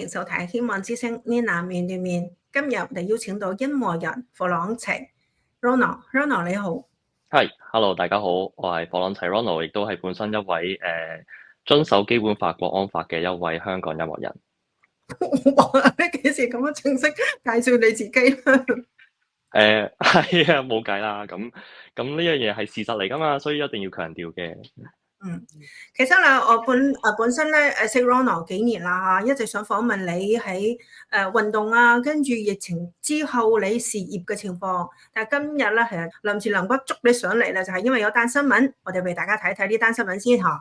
收睇《希望之聲》呢男面對面。今日我哋邀請到音樂人火朗齊 Ronald 你好。 係，hello，大家好，我係火朗齊 Ronald，亦都係本身一位遵守基本法、國安法嘅一位香港音樂人。 哇！你幾時咁樣正式介紹你自己咧？ 係啊，冇計啦，咁呢樣嘢係事實嚟㗎嘛，所以一定要強調嘅。 其實咧，我本身咧識 Ronald 幾年啦嚇，一直想訪問你喺運動啊，跟住疫情之後你事業嘅情況。但係今日咧係臨時臨急捉你上嚟咧，就係因為有單新聞，我哋為大家睇睇呢單新聞先嚇。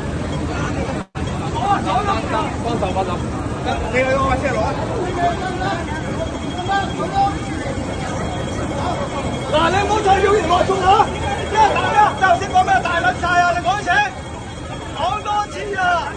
好啊，幫手，你去我車攞啊！嗱，你唔好再妖言惑眾啦！咩大啊？頭先講咩大撚晒啊？你講清，講多次啊！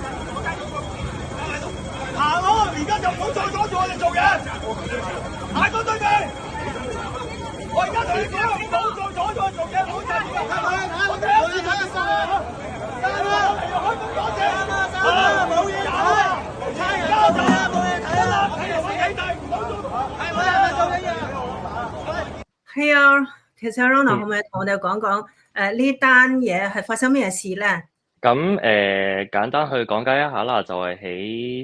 行咯，而家就唔好再阻住我哋做嘢。行過對面，我而家同你講，唔好再阻住我做嘢，唔好再做嘢。我第一次睇晒啊！得啦，開工多謝啊！冇嘢睇啊！交代啊！冇嘢睇啊！睇我幾大唔好做，係咪啊？做緊嘢。係啊，其實 Ronald 可唔可以同我哋講講呢單嘢係發生咩事咧？ 咁簡單去講解一下啦，就係喺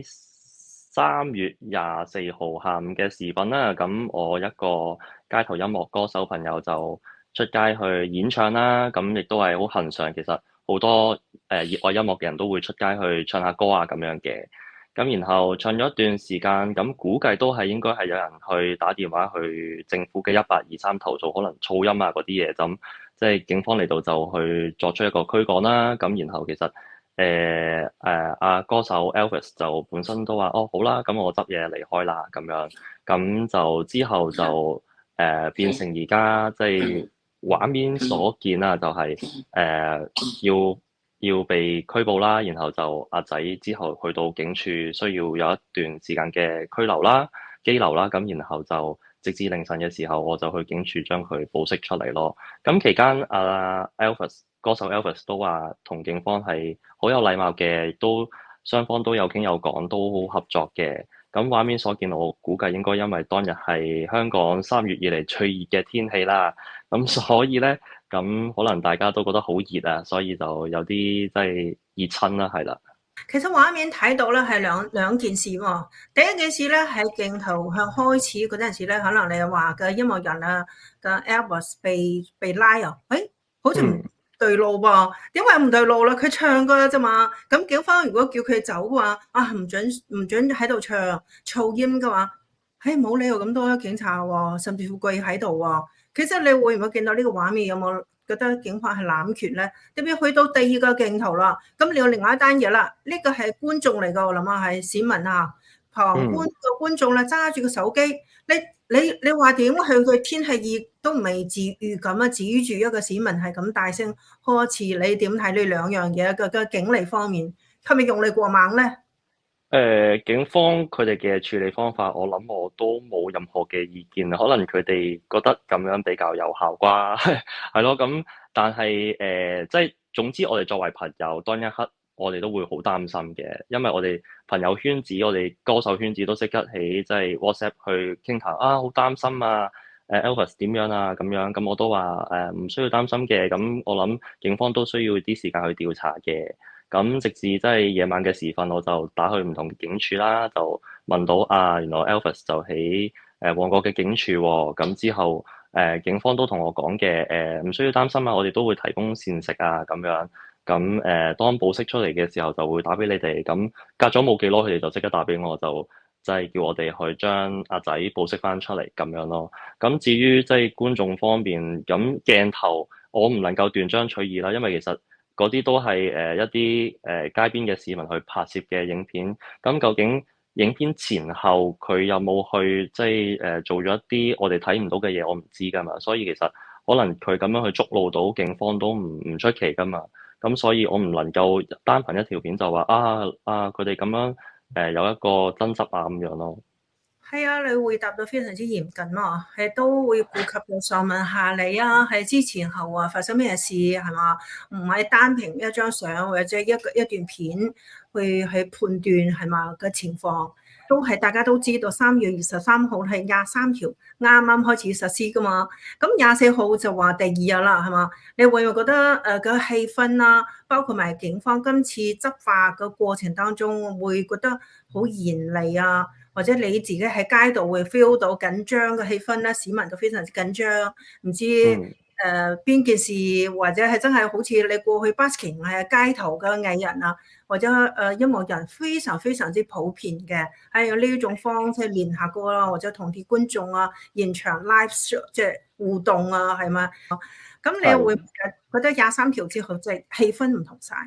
3月24號下午嘅時分啦。咁我一個街頭音樂歌手朋友就出街去演唱啦。咁亦都係好恆常，其實好多熱愛音樂嘅人都會出街去唱下歌啊咁樣嘅。咁然後唱咗一段時間，咁估計都係應該係有人去打電話去政府嘅1823投訴，可能噪音啊嗰啲嘢，咁即係警方嚟到就去作出一個驅趕啦。咁然後其實歌手 Elvis 就本身都話好啦，咁我執嘢離開啦咁樣，咁就之後就變成而家即係畫面所見啦，就係要被拘捕啦，然後就阿仔之後去到警署，需要有一段時間嘅拘留啦、羈留啦，咁然後就直至凌晨嘅時候，我就去警署將佢保釋出嚟咯。咁期間Elvis 歌手 Elvis 都話同警方係好有禮貌嘅，都雙方都有傾有講，都好合作嘅。咁畫面所見，我估計應該因為當日係香港3月以嚟最熱嘅天氣啦，咁所以咧。咁可能大家都覺得好熱啊，所以就有啲即係熱親啦，係啦。 其實畫面睇到咧係兩件事喎。第一件事咧喺鏡頭向開始嗰陣時咧，可能你話嘅音樂人啊嘅 Elvis 被拉啊，好似唔對路噃。點解唔對路啦？佢唱歌啫嘛。咁警方如果叫佢走嘅話，唔准喺度唱噪音嘅話，冇理由咁多警察喎，甚至乎跪喺度喎。其實你會唔會見到呢個畫面？有冇覺得警方係濫權咧？特別去到第二個鏡頭啦，咁你有另外一單嘢啦。呢個係觀眾嚟㗎，我諗下係市民啊，旁觀嘅觀眾啦，揸住個手機，你話點？佢天氣熱都未至於咁啊，指住一個市民係咁大聲呵斥，你點睇呢兩樣嘢嘅警力方面係咪用力過猛咧？ 警方佢哋嘅處理方法，我諗我都冇任何嘅意見，可能佢哋覺得咁樣比較有效啩，係咯。咁但係即係總之，我哋作為朋友，當一刻我哋都會好擔心嘅，因為我哋朋友圈子、我哋歌手圈子都識得起即係 WhatsApp 去傾談啊，好擔心啊，Elvis 點樣啊咁樣，咁我都話唔需要擔心嘅，咁我諗警方都需要啲時間去調查嘅。咁直至即係夜晚嘅時分，我就打去唔同警署啦，就問到原來 Elvis 就喺旺角嘅警署喎。咁之後警方都同我講嘅，唔需要擔心啊，我哋都會提供膳食啊咁樣。咁當保釋出嚟嘅時候，就會打俾你哋。咁隔咗冇幾耐，佢哋就即刻打俾我，就即係叫我哋去將阿仔保釋翻出嚟咁樣咯。咁至於即係觀眾方面，咁鏡頭我唔能夠斷章取義啦，因為其實嗰啲都係一啲街邊嘅市民去拍攝嘅影片，咁究竟影片前後佢有冇去即係做咗一啲我哋睇唔到嘅嘢，我唔知㗎嘛，所以其實可能佢咁樣去觸怒到警方都唔出奇㗎嘛，咁所以我唔能夠單憑一條片就話佢哋咁樣有一個爭執啊咁樣咯。 係啊，你回答到非常之嚴謹咯，係都會顧及到上問下你啊，係之前後啊發生咩事係嘛？唔係單憑一張相或者一段片去判斷係嘛嘅情況。 都係大家都知道3月23號係23條啱啱開始實施噶嘛，咁24號就話第2日啦，係嘛？你會唔會覺得個氣氛啦，包括埋警方今次執法嘅過程當中，會覺得好嚴厲啊？或者你自己喺街度會 feel 到緊張嘅氣氛咧，市民都非常之緊張，唔知邊件事，或者係真係好似你過去 busking 係街頭嘅藝人啊，或者音樂人非常非常之普遍嘅，係有呢一種方式練下歌啦，或者同啲觀眾啊現場 live show 即係互動啊，係咪？咁你會覺得23條之後即係氣氛唔同晒？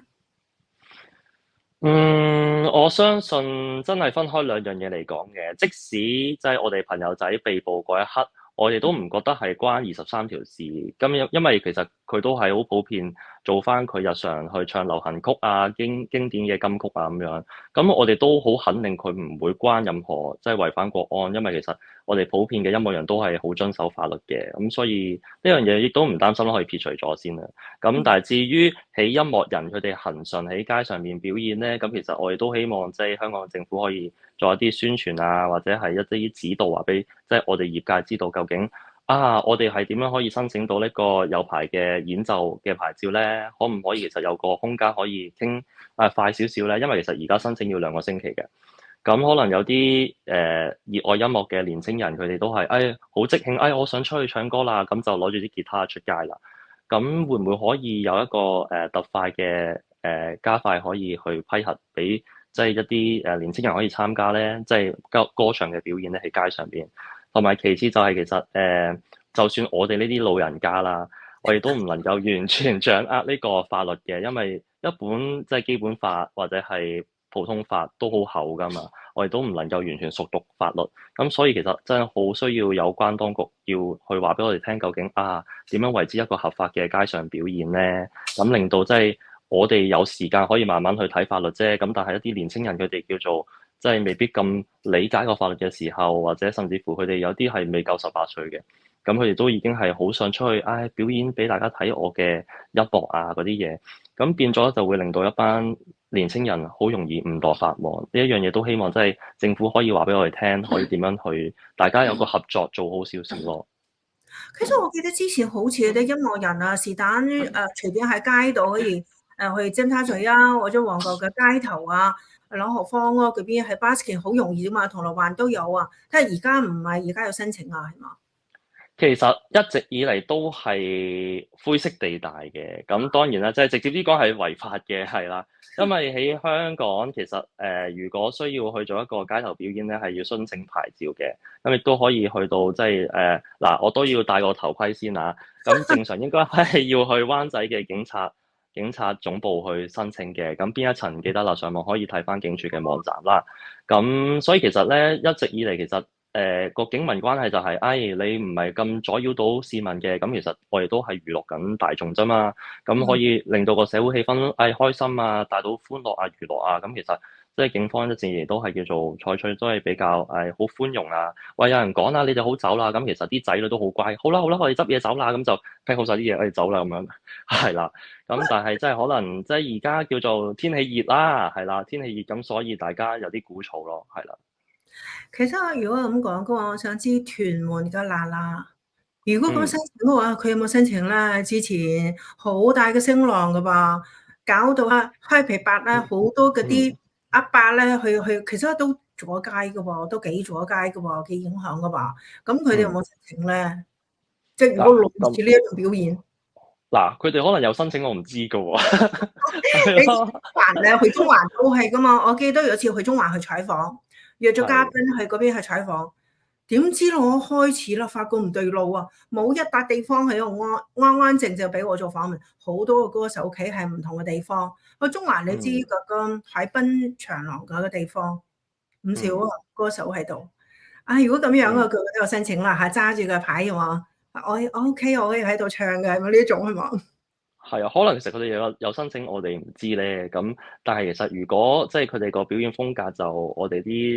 我相信真係分開兩樣嘢嚟講嘅。即使即係我哋朋友仔被捕嗰一刻，我哋都唔覺得係關23條事。咁因為其實佢都係好普遍做翻佢日常去唱流行曲啊、經典嘅金曲啊咁樣。咁我哋都好肯定佢唔會關任何即係違反國安，因為其實我哋普遍嘅音樂人都係好遵守法律嘅。咁所以呢樣嘢亦都唔擔心可以撇除咗先啦。咁但係至於喺音樂人佢哋恆順喺街上面表演咧，咁其實我哋都希望即係香港政府可以做一啲宣傳啊，或者係一啲指導話俾即係我哋業界知道究竟我哋係點樣可以申請到呢個有牌嘅演奏嘅牌照咧？可唔可以其實有個空間可以傾快少少咧？因為其實而家申請要2個星期嘅。咁可能有啲熱愛音樂嘅年青人，佢哋都係好即興，我想出去唱歌啦，咁就攞住啲吉他出街啦。咁會唔會可以有一個特快嘅加快可以去批核俾即係一啲年青人可以參加咧？即係歌唱嘅表演咧喺街上邊。同埋其次就係其實就算我哋呢啲老人家啦，我哋都唔能夠完全掌握呢個法律嘅，因為一本即係基本法或者係普通法都好厚㗎嘛，我哋都唔能夠完全熟讀法律，咁所以其實真係好需要有關當局要去話俾我哋聽，究竟點樣為之一個合法嘅街上表演咧？咁令到即係我哋有時間可以慢慢去睇法律啫，咁但係一啲年青人佢哋叫做即係未必咁理解個法律嘅時候，或者甚至乎佢哋有啲係未夠18歲嘅，咁佢哋都已經係好想出去表演俾大家睇我嘅音樂啊嗰啲嘢，咁變咗就會令到一班年青人好容易誤墮法網。呢一樣嘢都希望即係政府可以話俾我哋聽，可以點樣去大家有個合作做好少少咯。 其實我記得之前好似啲音樂人啊，是但隨便喺街度可以去尖沙咀啊，或者旺角嘅街頭啊，朗豪坊嗰邊喺 busking 好容易啫嘛，銅鑼灣都有啊。但係而家唔係，而家有申請啊，係嘛？ 其實一直以嚟都係灰色地帶嘅，咁當然啦，即係直接啲講係違法嘅，係啦。因為喺香港其實如果需要去做一個街頭表演咧，係要申請牌照嘅，咁亦都可以去到即係嗱，我都要戴個頭盔先啊。咁正常應該係要去灣仔嘅警察總部去申請嘅。咁邊一層唔記得啦，上網可以睇翻警署嘅網站啦。咁所以其實咧一直以嚟其實個警民關係就係你唔係咁阻擾到市民嘅，咁其實我哋都係娛樂緊大眾啫嘛，咁可以令到個社會氣氛開心啊，帶到歡樂啊、娛樂啊，咁其實即係警方一直以嚟都係叫做採取都係比較好寬容啊。喂，有人講啦，你就好走啦，咁其實啲仔女都好乖，好啦，我哋執嘢走啦，咁就 pack 好晒啲嘢，我哋走啦咁樣，係啦。咁但係即係可能即係而家叫做天氣熱啦，係啦，天氣熱咁，所以大家有啲鼓噪咯，係啦。 其實如果咁講嘅話，我想知屯門嘅娜娜，如果咁申請嘅話，佢有冇申請咧？之前好大嘅聲浪㗎噃，搞到開皮白啦，好多嗰啲阿伯咧去，其實都阻街㗎喎，都幾阻街㗎喎，幾影響㗎噃。咁佢哋有冇申請咧？即係如果類似呢一種表演， 嗱，佢哋可能有申請，我唔知㗎喎。 你環咧去中環都係㗎嘛？我記得有次去中環去採訪。約咗嘉賓去嗰邊去採訪，點知我開始啦，發覺唔對路啊！冇一笪地方喺度安安靜靜俾我做訪問，好多個歌手企喺唔同嘅地方。個中環你知個海濱長廊嗰個地方唔少啊，歌手喺度。如果咁樣佢都有申請啦嚇，揸住個牌嘅話，我 OK，我可以喺度唱嘅，係咪呢種係嘛？ 係啊，可能其實佢哋有申請，我哋唔知咧。咁但係其實如果即係佢哋個表演風格就我哋啲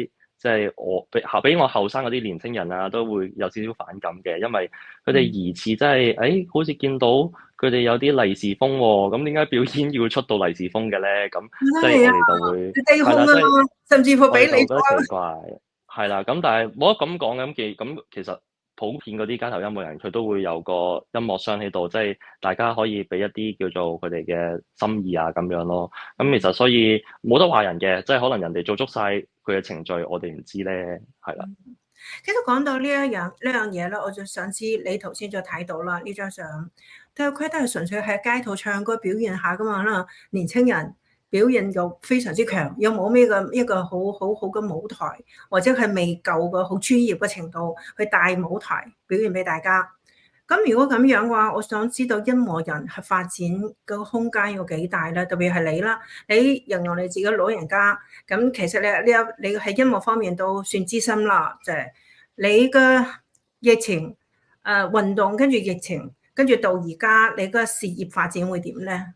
即係比我後生嗰啲年青人啊，都會有少少反感嘅，因為佢哋疑似真係，好似見到佢哋有啲利是風喎，咁點解表演要出到利是風嘅咧？咁即係係啊， 我哋就會係啦， 地控啊， 即係甚至乎我哋就會覺得俾你奇怪，係啦，咁但係冇得咁講嘅，咁其實普遍嗰啲街頭音樂人佢都會有個音樂箱喺度，即係大家可以俾一啲叫做佢哋嘅心意啊咁樣咯。咁其實所以冇得話人嘅，即係可能人哋做足晒佢嘅程序，我哋唔知咧，係啦。 其實講到呢樣嘢咧，我就想知你頭先就睇到啦呢張相，但係佢都係純粹喺街頭唱歌表現下噶嘛啦，年青人表現又非常之強，有冇咩一個好嘅舞台，或者係未夠嘅好專業嘅程度去帶舞台表現俾大家。咁如果咁樣嘅話，我想知道音樂人係發展個空間有幾大咧？特別係你啦，你形容你自己老人家，咁其實你喺音樂方面都算資深啦，就係你嘅疫情運動，跟住疫情，跟住到而家你個事業發展會點咧？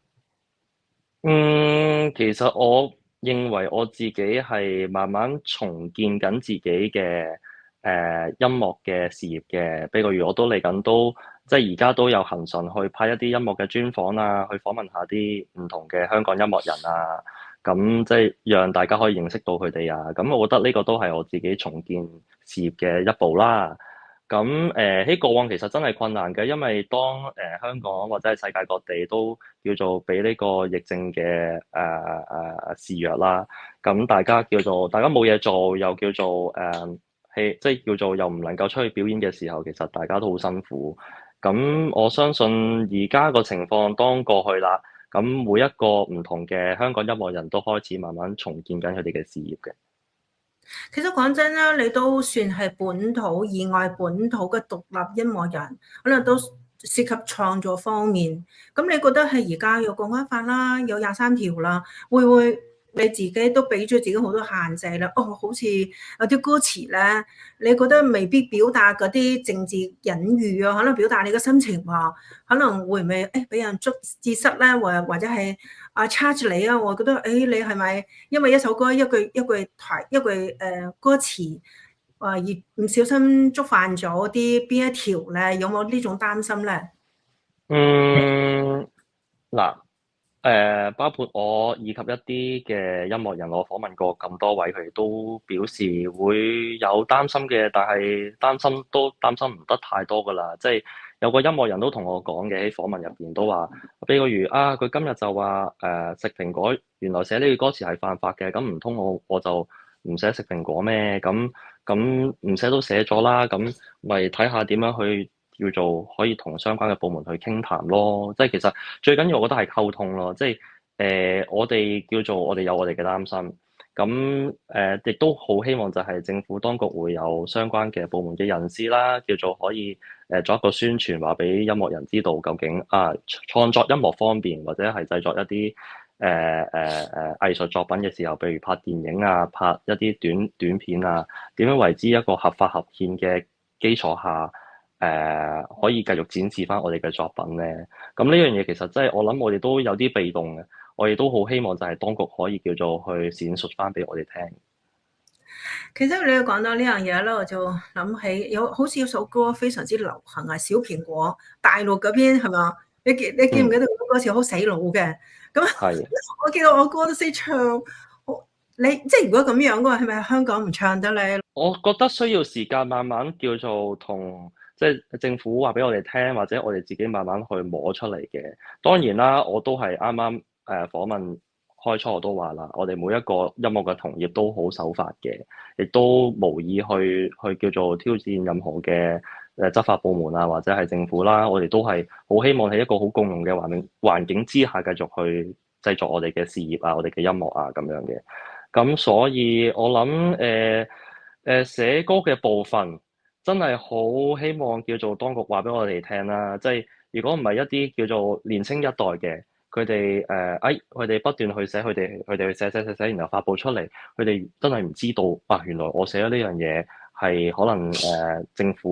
其實我認為我自己係慢慢重建緊自己嘅音樂嘅事業嘅。比如我都嚟緊都即係而家都有恆常去拍一啲音樂嘅專訪啊，去訪問下啲唔同嘅香港音樂人啊，咁即係讓大家可以認識到佢哋啊。咁我覺得呢個都係我自己重建事業嘅一步啦。咁喺過往其實真係困難嘅，因為當香港或者係世界各地都叫做俾呢個疫症嘅肆虐啦，咁大家冇嘢做，又叫做即係叫做又唔能夠出去表演嘅時候，其實大家都好辛苦。咁我相信而家個情況當過去啦，咁每一個唔同嘅香港音樂人都開始慢慢重建緊佢哋嘅事業嘅。 其實講真啦，你都算係本土以外本土嘅獨立音樂人，可能都涉及創作方面。咁你覺得係而家有國安法啦，有23條啦，會唔會你自己都俾咗自己好多限制啦？哦，好似有啲歌詞咧，你覺得未必表達嗰啲政治隱喻啊，可能表達你嘅心情喎，可能會唔會俾人捉字蝨咧，或者係charge 你啊？我覺得你係咪因為一首歌一句歌詞而唔小心觸犯咗邊一條咧？有冇呢種擔心咧？ 嗯，嗱。包括我以及一啲嘅音樂人，我訪問過咁多位，佢哋都表示會有擔心嘅，但係擔心唔得太多噶啦。即係有個音樂人都同我講嘅，喺訪問入邊都話，比如佢今日就話食蘋果，原來寫呢句歌詞係犯法嘅，咁唔通我就唔寫食蘋果咩？咁唔寫都寫咗啦，咁咪睇下點樣去叫做可以同相關嘅部門去傾談咯。即係其實最緊要，我覺得係溝通咯。即係我哋我哋有我哋嘅擔心，咁亦都好希望就係政府當局會有相關嘅部門嘅人士啦，叫做可以作一個宣傳，話俾音樂人知道究竟創作音樂方面或者係製作一啲藝術作品嘅時候，譬如拍電影啊、拍一啲短片啊，點樣為之一個合法合憲嘅基礎下，可以繼續展示翻我哋嘅作品咧。咁呢樣嘢其實真係我諗我哋都有啲被動嘅，我哋都好希望就係當局可以叫做去闡述翻俾我哋聽。 其實你講到呢樣嘢咧，我就諗起好似有首歌非常之流行啊，小蘋果，大陸嗰邊係嘛？你記唔記得嗰歌詞好洗腦嘅？咁係。 我記得我歌都識唱，你即係如果咁樣嘅話，係咪香港唔唱得咧？ 我覺得需要時間慢慢叫做同即係政府話俾我哋聽，或者我哋自己慢慢去摸出嚟嘅。當然啦，我都係啱啱訪問開初我都話啦，我哋每一個音樂嘅同業都好守法嘅，亦都無意去叫做挑戰任何嘅執法部門啊，或者係政府啦。我哋都係好希望喺一個好共融嘅環境之下，繼續去製作我哋嘅事業啊，我哋嘅音樂啊咁樣嘅。咁所以我諗寫歌嘅部分真係好希望叫做當局話俾我哋聽啦。即係如果唔係一啲叫做年青一代嘅，佢哋佢哋不斷去寫，佢哋去寫，然後發布出嚟，佢哋真係唔知道原來我寫咗呢樣嘢係可能政府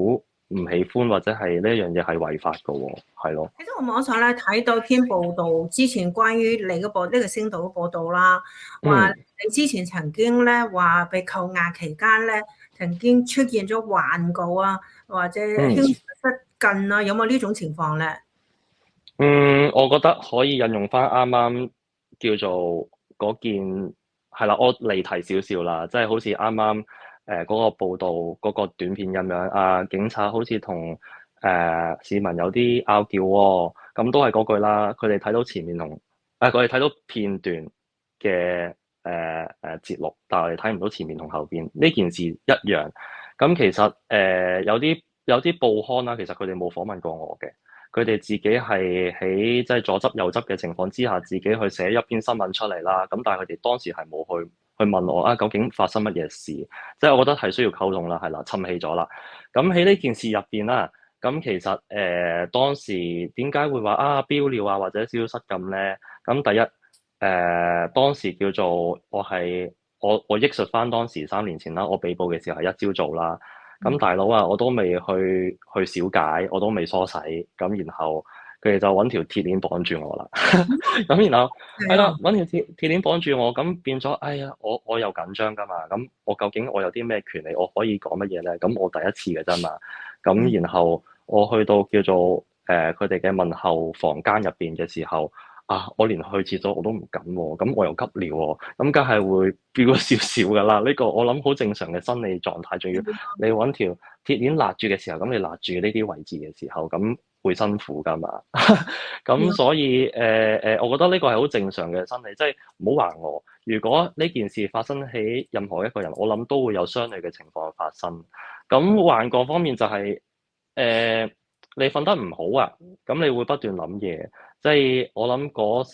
唔喜歡或者係呢一樣嘢係違法嘅喎，係咯。 其實我網上咧睇到篇報道，之前關於你嗰個呢個星島嘅報道啦，話嗯你之前曾經咧話被扣押期間咧，曾經出現咗幻覺啊，或者嗯。 輕失禁啊，有冇呢種情況咧？ 我覺得可以引用翻啱啱叫做嗰件係啦，我離題少少啦，即係好似啱啱嗰個報道嗰個短片咁樣，警察好似同市民有啲拗撬喎，咁都係嗰句啦，佢哋睇到前面同佢哋睇到片段嘅節錄，但係我哋睇唔到前面同後邊呢件事一樣。咁其實有啲報刊啦，其實佢哋冇訪問過我嘅。佢哋自己係喺即係左執右執嘅情況之下，自己去寫一篇新聞出嚟啦。咁但係佢哋當時係冇去問我究竟發生乜嘢事？即係我覺得係需要溝通啦，係啦，沉氣咗啦。咁喺呢件事入邊啦，咁其實當時點解會話標料或者消失咁咧？咁第一當時叫做我憶述翻當時3年前啦，我被捕嘅時候係一朝早啦。咁大佬啊，我都未去小解，我都未梳洗，咁然後佢哋就揾條鐵鏈綁住我啦。咁然後係啦，揾條鐵鏈綁住我，咁變咗，哎呀，我又緊張噶嘛。咁我究竟我有啲咩權利，我可以講乜嘢咧？咁我第一次嘅啫嘛。咁然後我去到叫做佢哋嘅問候房間入邊嘅時候。我連去廁所我都唔敢喎，咁我又急尿喎，咁梗係會飆咗少少噶啦。呢個我諗好正常嘅生理狀態，仲要你揾條鐵鏈勒住嘅時候，咁你勒住呢啲位置嘅時候，咁會辛苦噶嘛。咁所以我覺得呢個係好正常嘅生理，即係唔好話我。如果呢件事發生喺任何一個人，我諗都會有相類嘅情況發生。咁幻覺方面就係你瞓得唔好啊，咁你會不斷諗嘢。即係我諗嗰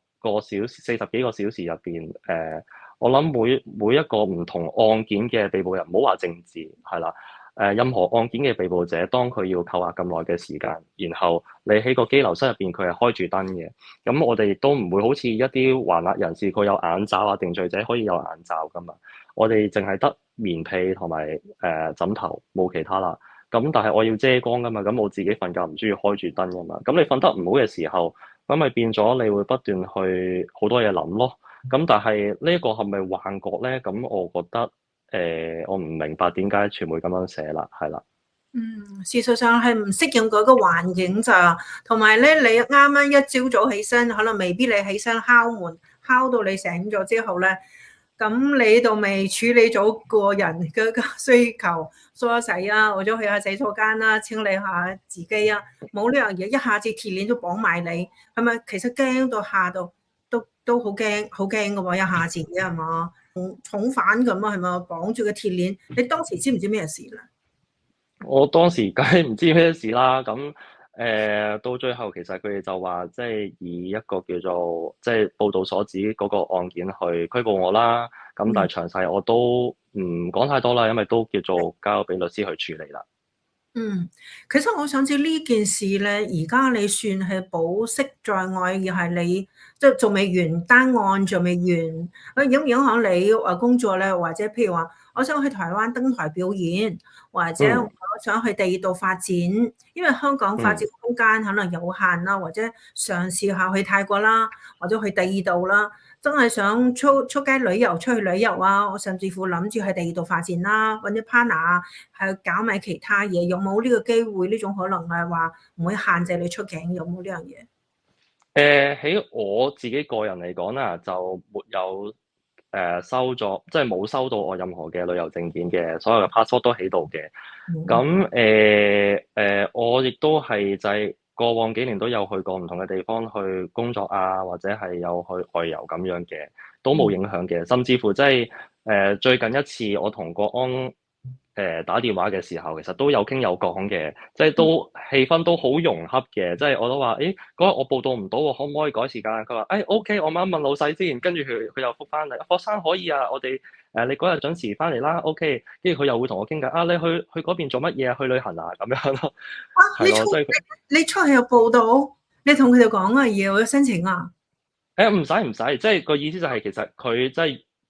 40幾個小時入邊，我諗每一個唔同案件嘅被捕人，唔好話政治係啦，任何案件嘅被捕者，當佢要扣押咁耐嘅時間，然後你喺個羈留室入邊，佢係開住燈嘅，咁我哋亦都唔會好似一啲還押人士，佢有眼罩啊，定罪者可以有眼罩噶嘛，我哋淨係得棉被同埋枕頭，冇其他啦。咁但係我要遮光噶嘛，咁我自己瞓覺唔中意開住燈噶嘛，咁你瞓得唔好嘅時候，咁咪變咗你會不斷去好多嘢諗咯。咁但係呢一個係咪幻覺咧？咁我覺得我唔明白點解傳媒咁樣寫啦，係啦。 事實上係唔適應嗰個環境咋，同埋咧你啱啱一朝早起身，可能未必你起身敲門，敲到你醒咗之後咧。咁你度未處理咗個人嘅需求，梳洗啊，或者去下洗手間啦，清理下自己啊，冇呢樣嘢，一下子鐵鏈都綁埋你，係咪？其實驚到嚇到，都好驚，好驚㗎喎，一下子係嘛？重犯咁啊，係咪？綁住個鐵鏈，你當時知唔知咩事咧？ 我當時梗係唔知咩事啦，咁到最後其實佢哋就話，即係以一個叫做即係報道所指嗰個案件去拘捕我啦。咁但係詳細我都唔講太多啦，因為都叫做交俾律師去處理啦。 其實我想知呢件事咧，而家你算係保釋在外，而係你即係仲未完單案，仲未完，影唔影響你工作咧？或者譬如話，我想去台灣登台表演，或者我想去第二度發展，因為香港發展空間可能有限啦，或者嘗試下去泰國啦，或者去第二度啦。真係想出街旅遊，出去旅遊啊！我甚至乎諗住喺第二度發展啦，揾啲 partner 係搞埋其他嘢，有冇呢個機會？呢種可能係話唔會限制你出境，有冇呢樣嘢？ 喺我自己個人嚟講啦，就沒有收咗，即係冇收到我任何嘅旅遊證件嘅，所有嘅 passport 都喺度嘅。咁我亦都係就係過往幾年都有去過唔同嘅地方去工作啊，或者係有去外遊咁樣嘅，都冇影響嘅。甚至乎即係最近一次我同國安打電話嘅時候，其實都有傾有講嘅，即係都氣氛都好融洽嘅。即係我都話，嗰日我報到唔到喎，可唔可以改時間？佢話OK，我問一問老細先。跟住佢又覆翻嚟，霍生可以啊，我哋你嗰日準時翻嚟啦，OK。跟住佢又會同我傾偈，你去嗰邊做乜嘢啊？去旅行啊咁樣咯。 你出去又報到，你同佢哋講啊，要申請啊？ 唔使，即係個意思就係其實佢即係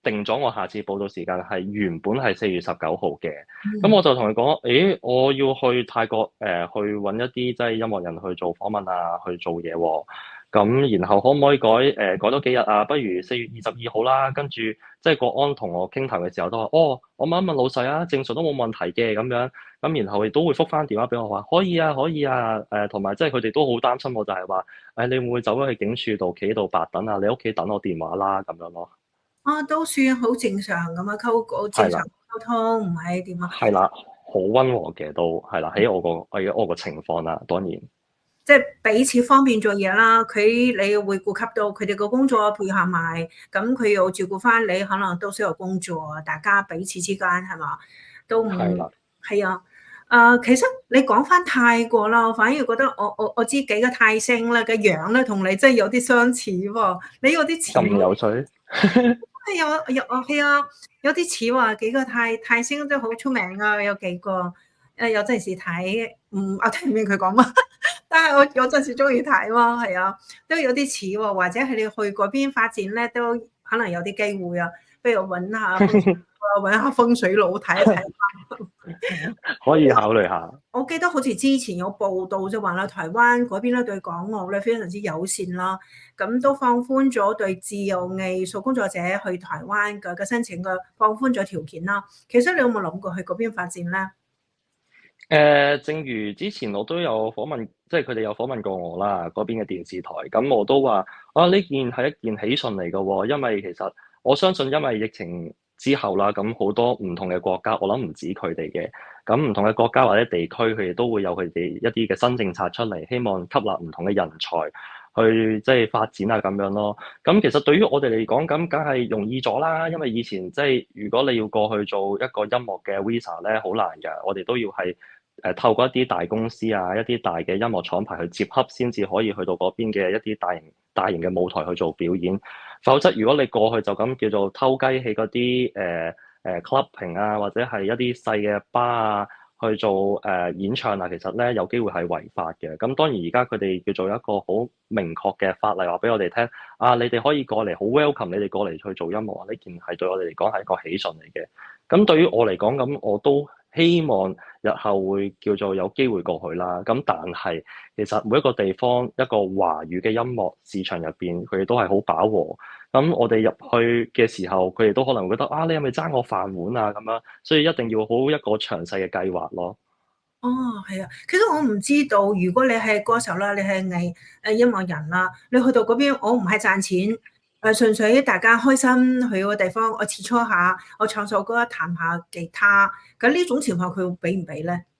定咗我下次報到時間係原本係4月19號嘅。咁嗯。 我就同佢講，誒，我要去泰國去揾一啲即係音樂人去做訪問啊，去做嘢喎。咁然後可唔可以改多幾日啊？不如4月22號啦。跟住即係國安同我傾談嘅時候都話，哦，我問一問老細啊，正常都冇問題嘅咁樣。咁然後亦都會覆翻電話俾我話，可以啊，可以啊。同埋即係佢哋都好擔心我，就係話，你會唔會走咗去警署度企喺度白等啊？你屋企等我電話啦咁樣咯。 啊，都算好正常咁啊，正係啦， 常溝通，唔係點啊？ 係啦，好溫和嘅都係啦，喺我個情況啦，當然即係彼此方便做嘢啦，你會顧及到佢哋個工作配合埋，咁佢又照顧翻你，可能都需要工作，大家彼此之間係嘛，都唔係啦。 係啊。其實你講翻泰國啦，我反而覺得我知幾個泰星咧嘅樣咧，同你真係有啲相似喎。你有啲似喎， 咁有趣。 係啊，有啲似話幾個泰星都好出名啊，有幾個有陣時睇，我聽唔明佢講乜，但係我有陣時中意睇喎，係啊，都有啲似喎，或者係你去嗰邊發展咧，都可能有啲機會啊，不如揾下風水佬睇一睇。 可以考慮下。 我記得好似之前有報道就話啦，台灣嗰邊咧對港澳咧非常之友善啦，咁都放寬咗對自由藝術工作者去台灣嘅申請嘅放寬咗條件啦。其實你有冇諗過去嗰邊發展咧？ 正如之前我都有訪問，即係佢哋有訪問過我啦，嗰邊嘅電視台，咁我都話啊，呢件係一件喜訊嚟嘅喎，因為其實我相信因為疫情之後啦，咁好多唔同嘅國家，我諗唔止佢哋嘅，咁唔同嘅國家或者地區，佢哋都會有佢哋一啲嘅新政策出嚟，希望吸納唔同嘅人才去即係發展啊咁樣咯。咁其實對於我哋嚟講，咁梗係容易咗啦，因為以前即係如果你要過去做一個音樂嘅 visa 咧，好難㗎，我哋都要係透過一啲大公司啊，一啲大嘅音樂廠牌去接洽，先至可以去到嗰邊嘅一啲大型嘅舞台去做表演。否則，如果你過去就咁叫做偷雞喺嗰啲clubbing 啊，或者係一啲細嘅吧啊，去做演唱啊，其實咧有機會係違法嘅。咁當然而家佢哋叫做一個好明確嘅法例話俾我哋聽，啊，你哋可以過嚟，好 welcome 你哋過嚟去做音樂啊，呢件係對我哋嚟講係一個喜訊嚟嘅。咁對於我嚟講，咁我都希望日後會叫做有機會過去啦。咁但係其實每一個地方一個華語嘅音樂市場入邊，佢哋都係好飽和。咁我哋入去嘅時候，佢哋都可能會覺得啊，你係咪爭我飯碗啊咁樣？所以一定要好一個詳細嘅計劃咯。 哦，係啊，其實我唔知道，如果你係歌手啦，你係音樂人啦，你去到嗰邊，我唔係賺錢，純粹大家開心去個地方，我切磋下，我唱首歌，彈下吉他，咁呢種情況佢會俾唔俾咧？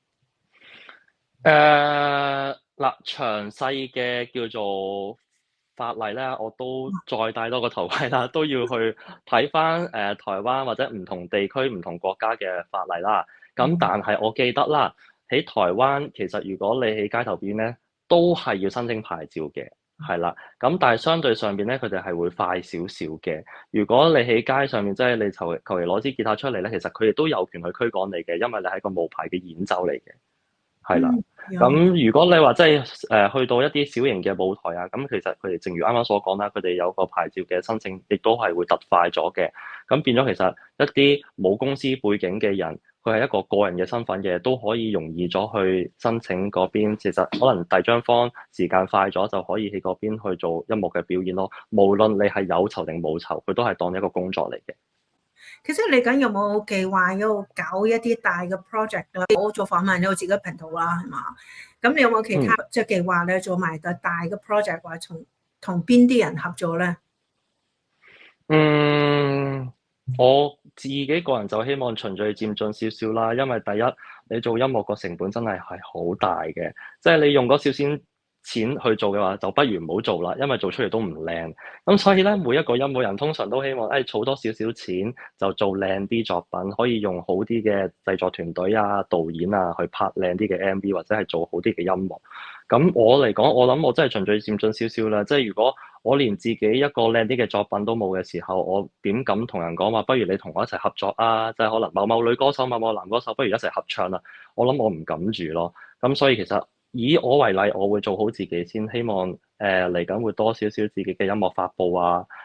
嗱，詳細嘅叫做法例咧，我都再戴多個頭盔啦，都要去睇翻台灣或者唔同地區、唔同國家嘅法例啦。咁但係我記得啦，喺台灣其實如果你喺街頭邊咧，都係要申請牌照嘅，係啦。咁但係相對上邊咧，佢哋係會快少少嘅。如果你喺街上面即係你求其攞支吉他出嚟咧，其實佢哋都有權去驅趕你嘅，因為你係個無牌嘅演奏嚟嘅。係啦， 嗯， 咁如果你話即係去到一啲小型嘅舞台啊，咁其實佢哋正如啱啱所講啦，佢哋有個牌照嘅申請，亦都係會特快咗嘅。咁變咗其實一啲冇公司背景嘅人，佢係一個個人嘅身份嘅，都可以容易咗去申請嗰邊。其實可能遞張方時間快咗，就可以喺嗰邊去做音樂嘅表演咯。無論你係有酬定冇酬，佢都係當一個工作嚟嘅。 其實你緊有冇計劃要搞一啲大嘅 project 咧？我做訪問有自己頻道啦，係嘛？咁你有冇其他即係計劃咧做埋個大嘅 project，或者同邊啲人合作咧？ 我自己個人就希望循序漸進少少啦，因為第一你做音樂個成本真係好大嘅，即係你用嗰少少錢去做嘅話，就不如唔好做啦，因為做出嚟都唔靚。咁所以咧，每一個音樂人通常都希望儲多少少錢就做靚啲作品，可以用好啲嘅製作團隊啊、導演啊去拍靚啲嘅 MV 或者係做好啲嘅音樂。咁我嚟講，我諗我真係循序漸進少少啦。即係如果我連自己一個靚啲嘅作品都冇嘅時候，我點敢同人講話？不如你同我一齊合作啊！即係可能某某女歌手、某某男歌手，不如一齊合唱啦。我諗我唔敢住咯。咁所以其實以我為例，我會做好自己先，希望嚟緊會多少少自己嘅音樂發布啊，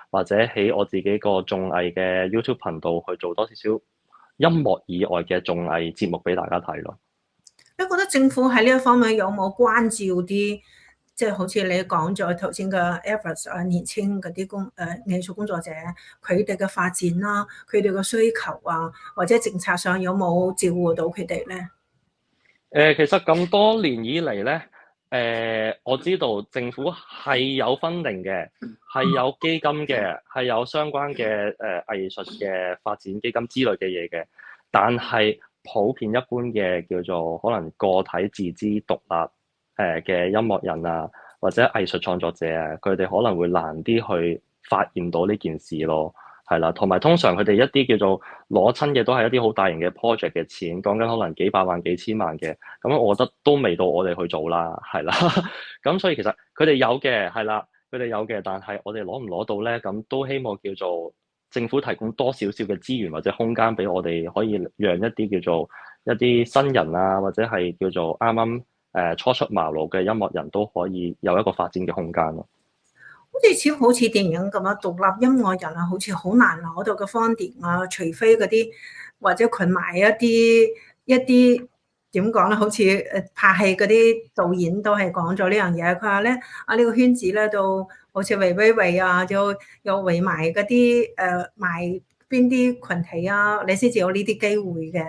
或者喺我自己個綜藝嘅 YouTube 頻道去做多少少音樂以外嘅綜藝節目俾大家睇咯。 你覺得政府喺呢一方面有冇關照啲，即係好似你講咗頭先嘅 efforts 啊，年青嗰啲藝術工作者，佢哋嘅發展啦，佢哋嘅需求啊，或者政策上有冇照顧到佢哋咧？ 其實咁多年以嚟咧，我知道政府係有分定嘅，係有基金嘅，係有相關嘅藝術嘅發展基金之類嘅嘢嘅，但係普遍一般嘅叫做可能個體自資獨立嘅音樂人啊，或者藝術創作者啊，佢哋可能會難啲去發現到呢件事咯。係啦，同埋通常佢哋一啲叫做攞親嘅都係一啲好大型嘅 project 嘅錢，講緊可能幾百萬、幾千萬嘅，咁我覺得都未到我哋去做啦，係啦。咁所以其實佢哋有嘅，係啦，佢哋有嘅，但係我哋攞唔攞到咧？咁都希望叫做政府提供多少少嘅資源或者空間俾我哋，可以讓一啲叫做一啲新人啊，或者係叫做啱啱初出茅廬嘅音樂人都可以有一個發展嘅空間咯。 好似電影咁樣，獨立音樂人啊，好似好難攞到個 funding 啊，除非嗰啲或者佢買一啲點講咧，好似拍戲嗰啲導演都係講咗呢樣嘢。佢話咧呢個圈子咧，都好似圍啊，又圍埋嗰啲埋邊啲群體啊，你先至有呢啲機會嘅。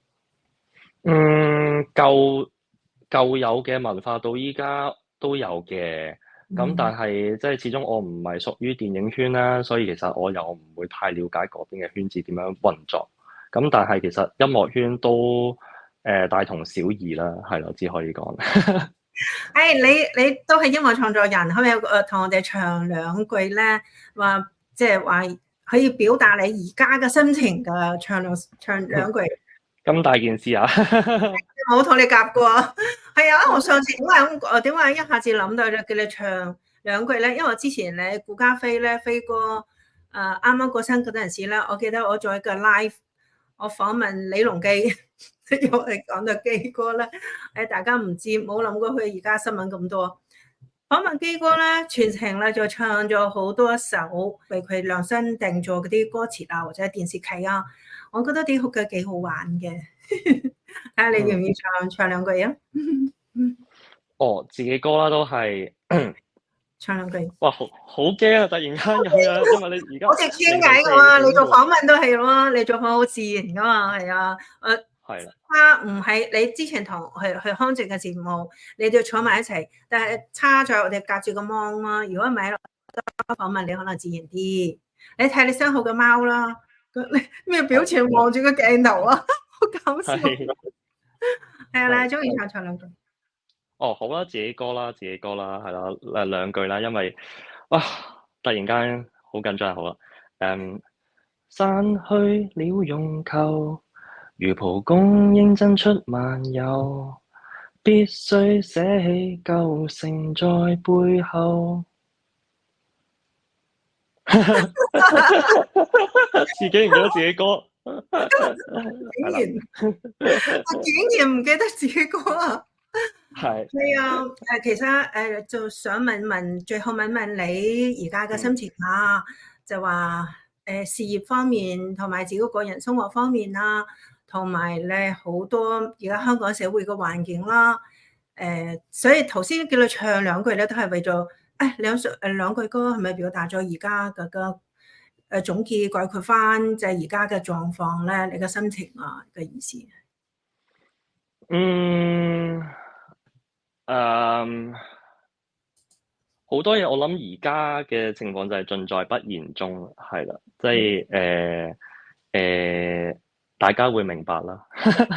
舊有嘅文化到依家都有嘅。咁但係即係始終我唔係屬於電影圈啦，所以其實我又唔會太了解嗰邊嘅圈子點樣運作。咁但係其實音樂圈都大同小異啦，係咯，只可以講。 你都係音樂創作人，可唔可以同我哋唱兩句咧？話即係話可以表達你而家嘅心情㗎，唱兩句。 咁大件事啊！ 冇同你夾過，係啊！我上次點解一下子諗到叫你唱兩句咧？因為我之前咧顧嘉煇咧飛哥啱啱過身嗰陣時咧，我記得我做一個 live， 我訪問李龍基，又係講到基哥咧，大家唔知冇諗過佢而家新聞咁多。訪問基哥咧，全程咧就唱咗好多首為佢量身定做嗰啲歌詞啊，或者電視劇啊，我覺得啲曲嘅幾好玩嘅。睇下你願唔願意唱兩句啊？ 哦，自己歌啦都係唱兩句。 哇，好驚啊！突然間咁樣，因為你而家好似傾偈噶嘛，你做訪問都係咯，你做訪好自然噶嘛，係啊。 係啦。 唔係你之前同去康靜嘅節目，你哋坐埋一齊，但係差在我哋隔住個芒啦。如果唔係訪問，你可能自然啲。你睇你身後嘅貓啦，咩表情望住個鏡頭啊，好搞笑。係啊，你中意唱兩句。 哦，好啦，自己歌啦，係啦，兩句啦，因為哇，突然間好緊張，好啦，散去了絨球，如蒲公英真出漫遊，必須捨棄舊城在背後。自己唔記得自己歌， 竟然唔記得自己歌啊！ 係啊，其實就想最後問問你而家嘅心情啊，就話事業方面同埋自己個人生活方面啦，同埋咧好多而家香港社會嘅環境啦，所以頭先叫你唱兩句咧，都係為咗兩句歌係咪表達咗而家嘅總結概括翻就係而家嘅狀況咧？你嘅心情啊嘅意思？ 好多嘢我諗而家嘅情況就係盡在不言中，係啦，即係大家會明白啦。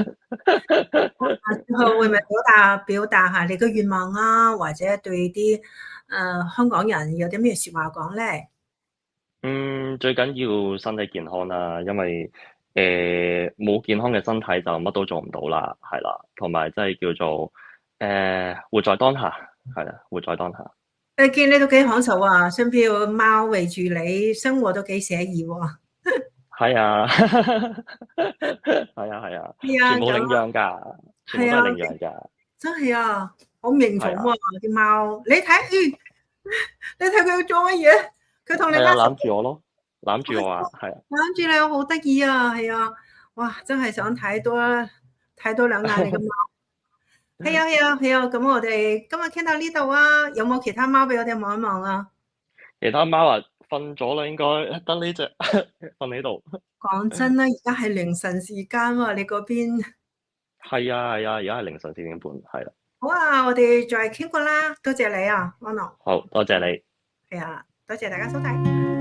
會唔會表達下你嘅願望啊？或者對啲香港人有啲咩說話講咧？ 最緊要身體健康啦，因為冇健康嘅身體就乜都做唔到啦，係啦，同埋即係叫做活在當下，係啦，活在當下。 見你都幾享受啊，身邊有貓圍住你，生活都幾寫意喎。 係啊，係啊，全部領養㗎，全部都係領養㗎。 真係啊，好命種喎啲貓。你睇佢做乜嘢？ 佢同你係啊， 握手， 攬住我咯，攬住我啊，係啊。 攬住你，好得意啊，係啊，哇，真係想睇多兩眼你嘅貓。係啊係啊係啊，咁我哋今日傾到呢度啊，有冇其他貓俾我哋望一望啊？ 其他貓啊瞓咗啦，應該得呢隻瞓喺度。 講真啦，而家係凌晨時間喎，你嗰邊係啊係啊，而家係凌晨4點半，係啦。 好啊，我哋再傾過啦，多謝你啊，安樂， 好多謝你。 係啊，多謝大家收睇。